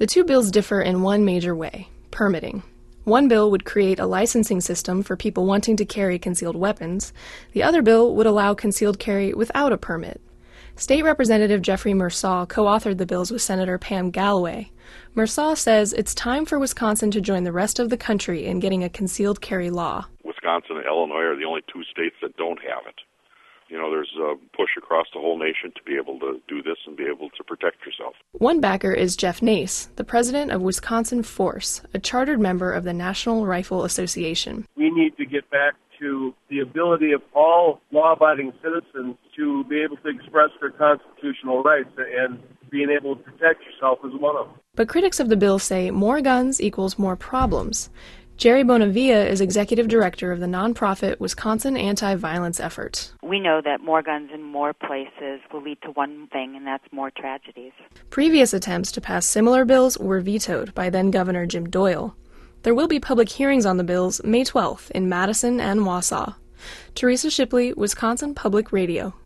The two bills differ in one major way: permitting. One bill would create a licensing system for people wanting to carry concealed weapons. The other bill would allow concealed carry without a permit. State Representative Jeffrey Mersaw co-authored the bills with Senator Pam Galloway. Mersaw says it's time for Wisconsin to join the rest of the country in getting a concealed carry law. Wisconsin and Illinois are the only two states that don't have it. There's a push across the whole nation to be able to do this and be able to protect yourself. One backer is Jeff Nace, the president of Wisconsin Force, a chartered member of the National Rifle Association. We need to get back to the ability of all law-abiding citizens to be able to express their constitutional rights, and being able to protect yourself is one of them. But critics of the bill say more guns equals more problems. Jerry Bonavia is executive director of the nonprofit Wisconsin Anti-Violence Effort. We know that more guns in more places will lead to one thing, and that's more tragedies. Previous attempts to pass similar bills were vetoed by then-Governor Jim Doyle. There will be public hearings on the bills May 12th in Madison and Wausau. Teresa Shipley, Wisconsin Public Radio.